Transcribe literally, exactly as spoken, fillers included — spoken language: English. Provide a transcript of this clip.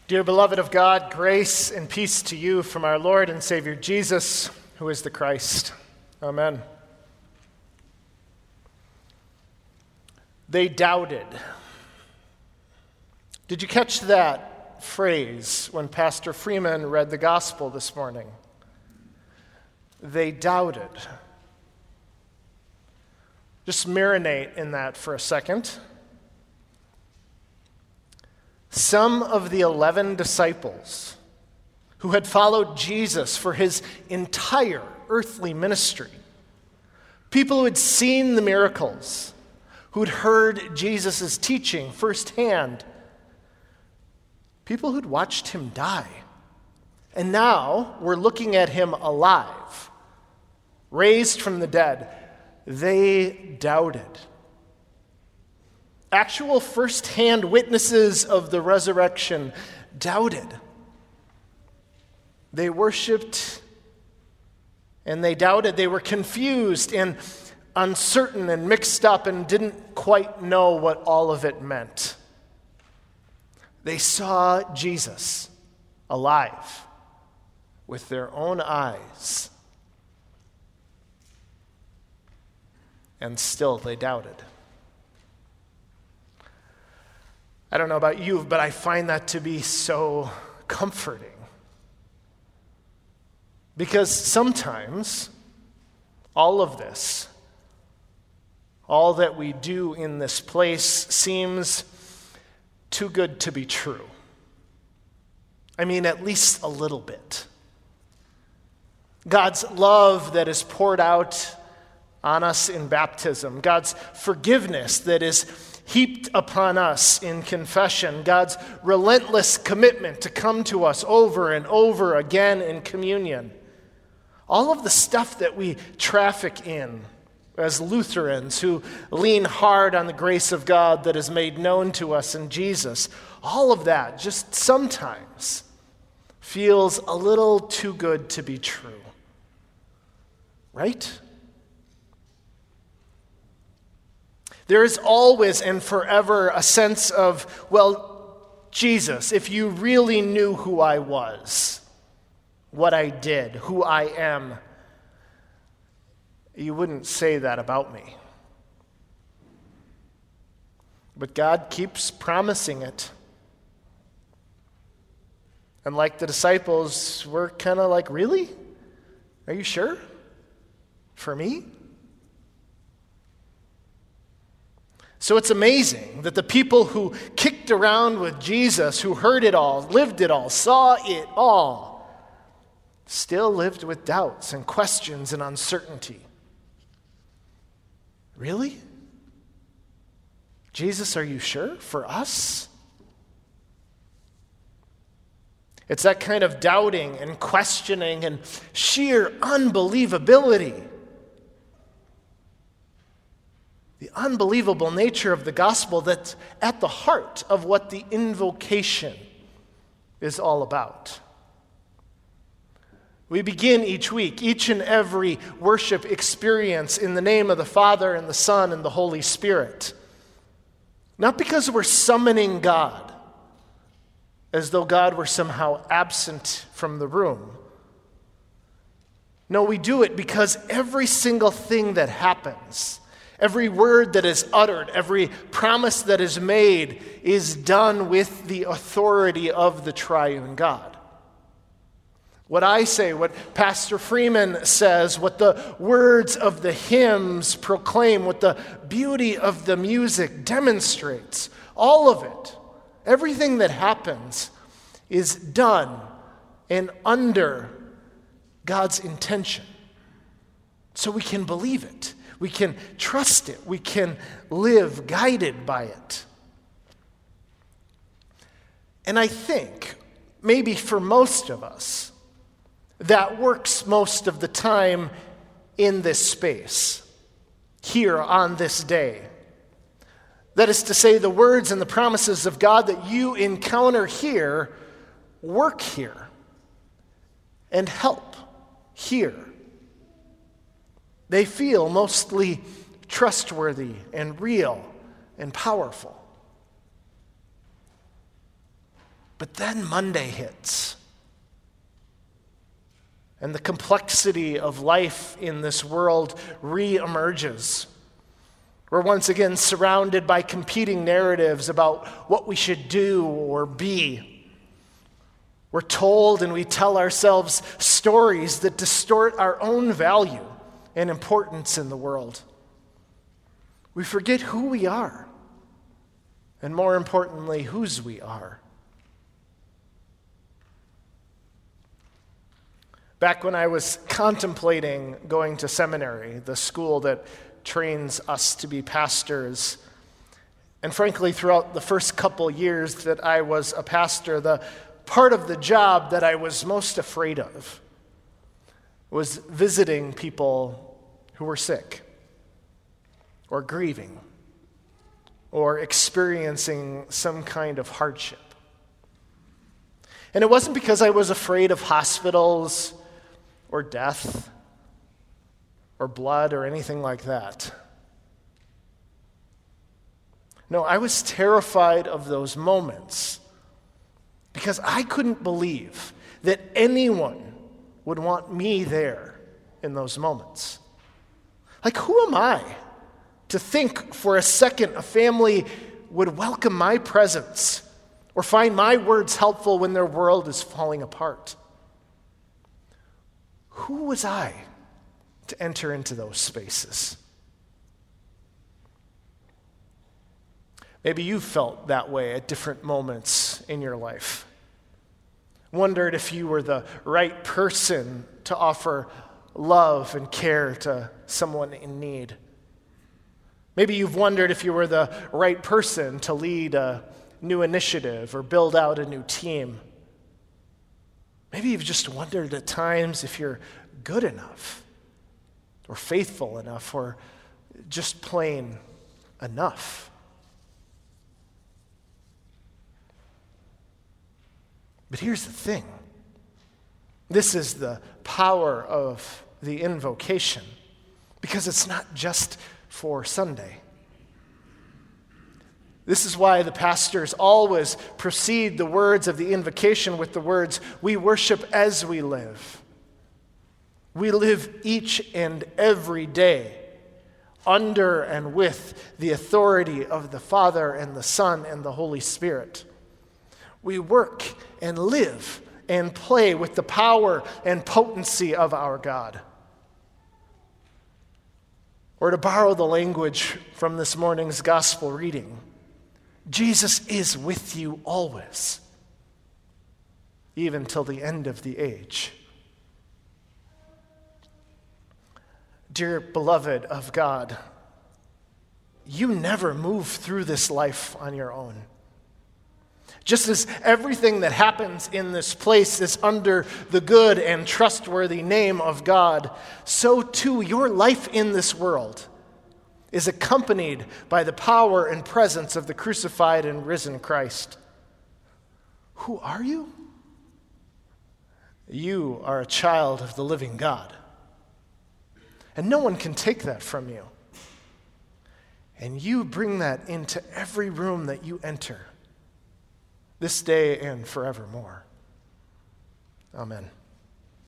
Dear beloved of God, grace and peace to you from our Lord and Savior Jesus, who is the Christ. Amen. They doubted. Did you catch that phrase when Pastor Freeman read the gospel this morning? They doubted. Just marinate in that for a second. Some of the eleven disciples who had followed Jesus for his entire earthly ministry, people who had seen the miracles, who'd heard Jesus' teaching firsthand, people who'd watched him die, and now were looking at him alive, raised from the dead, they doubted. Actual first-hand witnesses of the resurrection doubted. They worshiped and they doubted. They were confused and uncertain and mixed up and didn't quite know what all of it meant. They saw Jesus alive with their own eyes, and still they doubted. I don't know about you, but I find that to be so comforting. Because sometimes all of this, all that we do in this place seems too good to be true. I mean, at least a little bit. God's love that is poured out on us in baptism, God's forgiveness that is heaped upon us in confession, God's relentless commitment to come to us over and over again in communion. All of the stuff that we traffic in as Lutherans who lean hard on the grace of God that is made known to us in Jesus, all of that just sometimes feels a little too good to be true. Right? There is always and forever a sense of, well, Jesus, if you really knew who I was, what I did, who I am, you wouldn't say that about me. But God keeps promising it. And like the disciples, we're kind of like, really? Are you sure? For me? So it's amazing that the people who kicked around with Jesus, who heard it all, lived it all, saw it all, still lived with doubts and questions and uncertainty. Really? Jesus, are you sure? For us? It's that kind of doubting and questioning and sheer unbelievability. The unbelievable nature of the gospel that's at the heart of what the invocation is all about. We begin each week, each and every worship experience in the name of the Father and the Son and the Holy Spirit. Not because we're summoning God, as though God were somehow absent from the room. No, we do it because every single thing that happens, every word that is uttered, every promise that is made is done with the authority of the triune God. What I say, what Pastor Freeman says, what the words of the hymns proclaim, what the beauty of the music demonstrates, all of it, everything that happens is done and under God's intention. So we can believe it. We can trust it. We can live guided by it. And I think, maybe for most of us, that works most of the time in this space, here on this day. That is to say, the words and the promises of God that you encounter here work here and help here. They feel mostly trustworthy and real and powerful. But then Monday hits. And the complexity of life in this world re-emerges. We're once again surrounded by competing narratives about what we should do or be. We're told and we tell ourselves stories that distort our own value and importance in the world. We forget who we are, and more importantly, whose we are. Back when I was contemplating going to seminary, the school that trains us to be pastors, and frankly, throughout the first couple years that I was a pastor, the part of the job that I was most afraid of was visiting people who were sick or grieving or experiencing some kind of hardship. And it wasn't because I was afraid of hospitals or death or blood or anything like that. No, I was terrified of those moments because I couldn't believe that anyone would want me there in those moments. Like, who am I to think for a second a family would welcome my presence or find my words helpful when their world is falling apart? Who was I to enter into those spaces? Maybe you felt that way at different moments in your life. Wondered if you were the right person to offer love and care to someone in need. Maybe you've wondered if you were the right person to lead a new initiative or build out a new team. Maybe you've just wondered at times if you're good enough or faithful enough or just plain enough. But here's the thing. This is the power of the invocation, because it's not just for Sunday. This is why the pastors always precede the words of the invocation with the words, "We worship as we live." We live each and every day under and with the authority of the Father and the Son and the Holy Spirit. We work and live and play with the power and potency of our God. Or to borrow the language from this morning's gospel reading, Jesus is with you always, even till the end of the age. Dear beloved of God, you never move through this life on your own. Just as everything that happens in this place is under the good and trustworthy name of God, so too your life in this world is accompanied by the power and presence of the crucified and risen Christ. Who are you? You are a child of the living God. And no one can take that from you. And you bring that into every room that you enter, this day and forevermore. Amen.